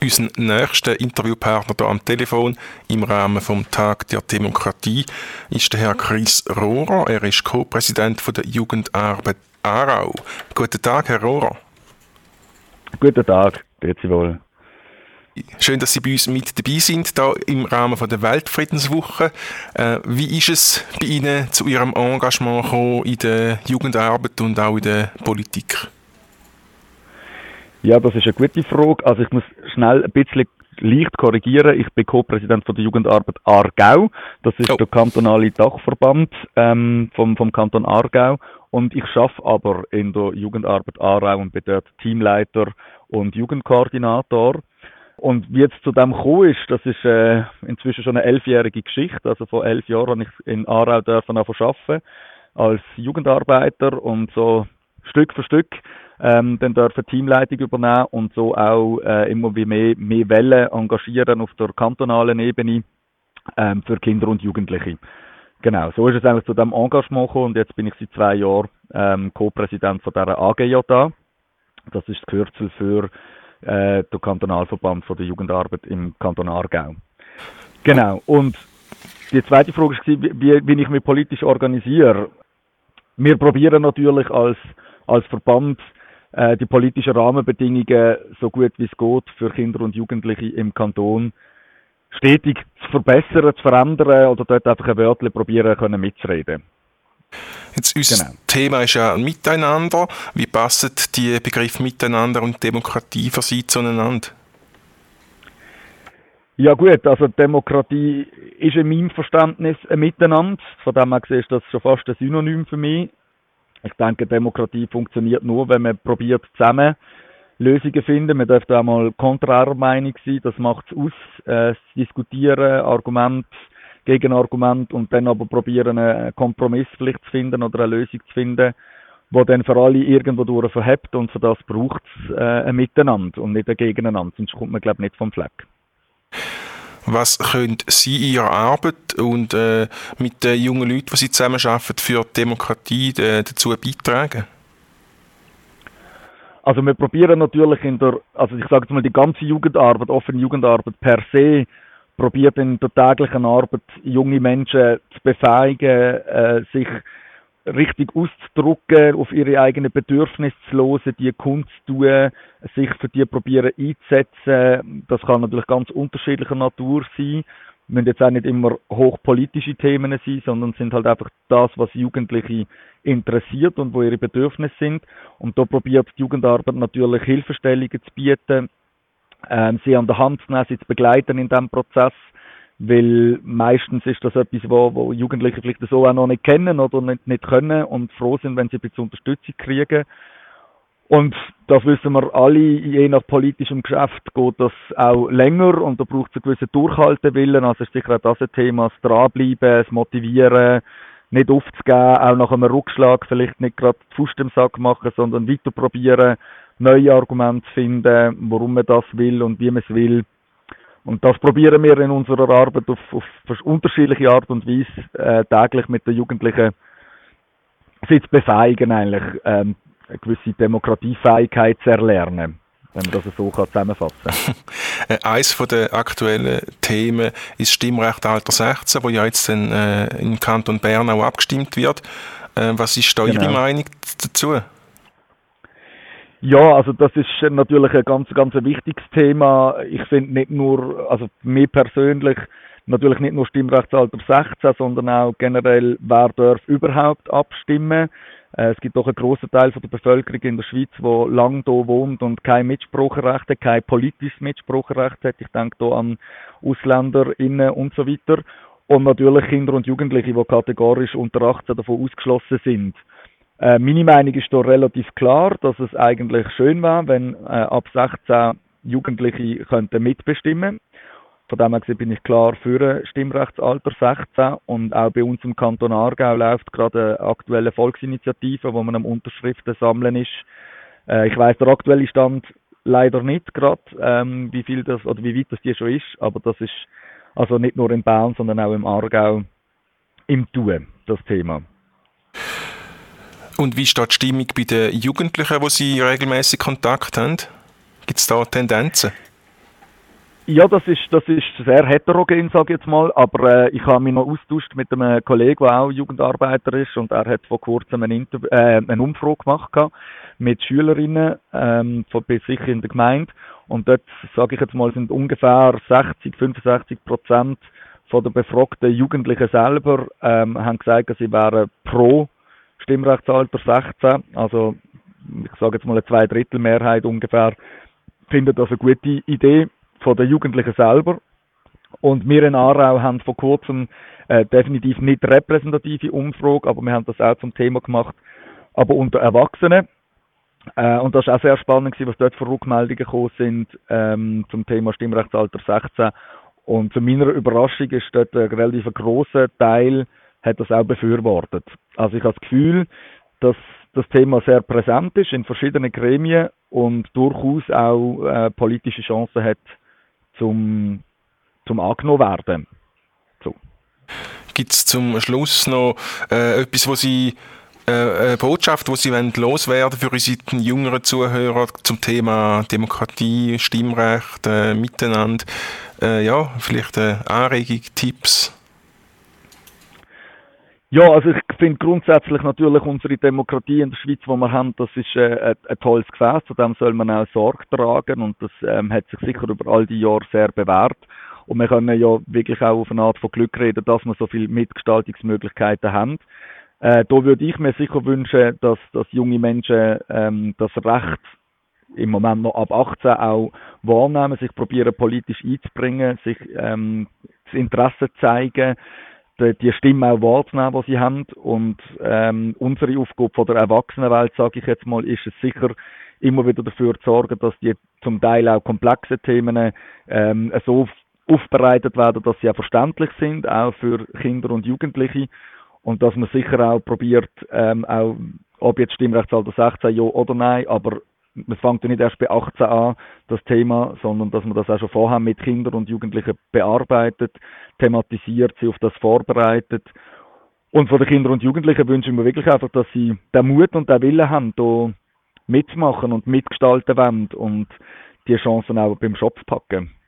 Unser nächster Interviewpartner hier am Telefon im Rahmen vom Tag der Demokratie ist der Herr Chris Rohrer. Er ist Co-Präsident der Jugendarbeit Aarau. Guten Tag, Herr Rohrer. Guten Tag, grüezi wohl. Schön, dass Sie bei uns mit dabei sind, hier im Rahmen der Weltfriedenswoche. Wie ist es bei Ihnen zu Ihrem Engagement gekommen in der Jugendarbeit und auch in der Politik? Ja, das ist eine gute Frage. Also ich muss schnell ein bisschen leicht korrigieren. Ich bin Co-Präsident von der Jugendarbeit Aargau. Das ist der kantonale Dachverband vom Kanton Aargau. Und ich arbeite aber in der Jugendarbeit Aarau und bin dort Teamleiter und Jugendkoordinator. Und wie jetzt zu dem gekommen ist, das ist inzwischen schon eine 11-jährige Geschichte. Also vor 11 Jahren habe ich in Aarau arbeiten als Jugendarbeiter und so Stück für Stück dann dürfen Teamleitung übernehmen und so auch immer wie mehr Wellen engagieren auf der kantonalen Ebene für Kinder und Jugendliche. Genau, so ist es eigentlich zu diesem Engagement gekommen und jetzt bin ich seit 2 Jahren Co-Präsident von dieser AGJA. Das ist das Kürzel für der Kantonalverband von der Jugendarbeit im Kanton Aargau. Genau, und die zweite Frage war, wie ich mich politisch organisiere. Wir probieren natürlich als Verband die politischen Rahmenbedingungen so gut wie es geht für Kinder und Jugendliche im Kanton stetig zu verbessern, zu verändern oder dort einfach ein Wörtchen probieren können mitzureden. Jetzt unser Thema ist ja Miteinander. Wie passen die Begriffe Miteinander und Demokratie für Sie zueinander? Ja gut, also Demokratie ist in meinem Verständnis ein Miteinander. Von dem her gesehen ist das schon fast ein Synonym für mich. Ich denke, Demokratie funktioniert nur, wenn man probiert, zusammen Lösungen zu finden. Man darf auch mal konträrer Meinung sein, das macht es aus. Diskutieren, Argument, Gegenargument und dann aber probieren, einen Kompromiss vielleicht zu finden oder eine Lösung zu finden, die dann für alle irgendwo durch verhebt und für das braucht es ein Miteinander und nicht ein Gegeneinander, sonst kommt man, glaube ich, nicht vom Fleck. Was können Sie in Ihrer Arbeit und mit den jungen Leuten, die Sie zusammenarbeiten, für die Demokratie dazu beitragen? Also wir probieren natürlich ich sage jetzt mal, die ganze Jugendarbeit, offene Jugendarbeit per se, probiert in der täglichen Arbeit junge Menschen zu befähigen, sich richtig auszudrücken, auf ihre eigenen Bedürfnisse zu hören, die kundzutun, sich für die probieren einzusetzen. Das kann natürlich ganz unterschiedlicher Natur sein. Müssen jetzt auch nicht immer hochpolitische Themen sein, sondern sind halt einfach das, was Jugendliche interessiert und wo ihre Bedürfnisse sind. Und da probiert die Jugendarbeit natürlich Hilfestellungen zu bieten, sie an der Hand zu nehmen, sie zu begleiten in diesem Prozess, weil meistens ist das etwas, wo Jugendliche vielleicht so auch noch nicht kennen oder nicht können und froh sind, wenn sie ein bisschen Unterstützung kriegen. Und das wissen wir alle, je nach politischem Geschäft geht das auch länger und da braucht es einen gewissen Durchhaltewillen. Also ist sicher auch das ein Thema, das Dranbleiben, das Motivieren, nicht aufzugeben, auch nach einem Rückschlag vielleicht nicht gerade die Faust im Sack machen, sondern weiter probieren, neue Argumente zu finden, warum man das will und wie man es will. Und das probieren wir in unserer Arbeit auf unterschiedliche Art und Weise täglich mit den Jugendlichen sie zu befähigen, eigentlich eine gewisse Demokratiefähigkeit zu erlernen, wenn man das so zusammenfassen kann. Eines der aktuellen Themen ist Stimmrechtsalter 16, wo ja jetzt im Kanton Bern auch abgestimmt wird. Was ist da Ihre Meinung dazu? Ja, also das ist natürlich ein ganz ein wichtiges Thema. Ich finde nicht nur, also mir persönlich, natürlich nicht nur Stimmrechtsalter 16, sondern auch generell, wer darf überhaupt abstimmen. Es gibt doch einen grossen Teil von der Bevölkerung in der Schweiz, der lange hier wohnt und kein Mitspracherecht hat, kein politisches Mitspracherecht hat. Ich denke hier an AusländerInnen und so weiter. Und natürlich Kinder und Jugendliche, die kategorisch unter 18 davon ausgeschlossen sind. Meine Meinung ist da relativ klar, dass es eigentlich schön wäre, wenn ab 16 Jugendliche könnten mitbestimmen. Von dem her bin ich klar für ein Stimmrechtsalter 16 und auch bei uns im Kanton Aargau läuft gerade eine aktuelle Volksinitiative, wo man am Unterschriften sammeln ist. Ich weiss der aktuelle Stand leider nicht gerade, wie weit das die schon ist, aber das ist also nicht nur in Bern, sondern auch im Aargau im Tun, das Thema. Und wie ist da die Stimmung bei den Jugendlichen, wo Sie regelmäßig Kontakt haben? Gibt es da Tendenzen? Ja, das ist sehr heterogen, sage ich jetzt mal, aber ich habe mich noch austauscht mit einem Kollegen, der auch Jugendarbeiter ist, und er hat vor kurzem eine Umfrage gemacht gehabt mit Schülerinnen von bei sich in der Gemeinde, und dort, sage ich jetzt mal, sind ungefähr 65% von der befragten Jugendlichen selber haben gesagt, dass sie wären pro Stimmrechtsalter 16, also ich sage jetzt mal eine Zweidrittelmehrheit ungefähr, findet das eine gute Idee von den Jugendlichen selber. Und wir in Aarau haben vor kurzem definitiv nicht repräsentative Umfrage, aber wir haben das auch zum Thema gemacht, aber unter Erwachsenen. Und das war auch sehr spannend, was dort für Rückmeldungen gekommen sind zum Thema Stimmrechtsalter 16. Und zu meiner Überraschung ist dort ein relativ grosser Teil hat das auch befürwortet. Also ich habe das Gefühl, dass das Thema sehr präsent ist in verschiedenen Gremien und durchaus auch politische Chancen hat, zum angenommen werden. So. Gibt es zum Schluss noch etwas, wo Sie eine Botschaft, die Sie loswerden für unsere jüngeren Zuhörer zum Thema Demokratie, Stimmrecht, Miteinander? Ja, vielleicht Anregung, Tipps? Ja, also ich finde grundsätzlich natürlich unsere Demokratie in der Schweiz, die wir haben, das ist ein tolles Gefäß, zu dem soll man auch Sorge tragen, und das hat sich sicher über all die Jahre sehr bewährt. Und wir können ja wirklich auch auf eine Art von Glück reden, dass wir so viele Mitgestaltungsmöglichkeiten haben. Da würde ich mir sicher wünschen, dass junge Menschen das Recht im Moment noch ab 18 auch wahrnehmen, sich probieren politisch einzubringen, sich das Interesse zeigen, die Stimme auch wahrzunehmen, die sie haben. Und unsere Aufgabe von der Erwachsenenwelt, sage ich jetzt mal, ist es sicher, immer wieder dafür zu sorgen, dass die zum Teil auch komplexen Themen so aufbereitet werden, dass sie auch verständlich sind, auch für Kinder und Jugendliche. Und dass man sicher auch probiert, auch, ob jetzt Stimmrechtsalter 16 ja oder nein, aber man fängt ja nicht erst bei 18 an, das Thema, sondern dass man das auch schon vorher mit Kindern und Jugendlichen bearbeitet, thematisiert, sie auf das vorbereitet. Und von den Kindern und Jugendlichen wünsche ich mir wirklich einfach, dass sie den Mut und den Willen haben, da mitzumachen und mitgestalten wollen und die Chancen auch beim Schopf packen.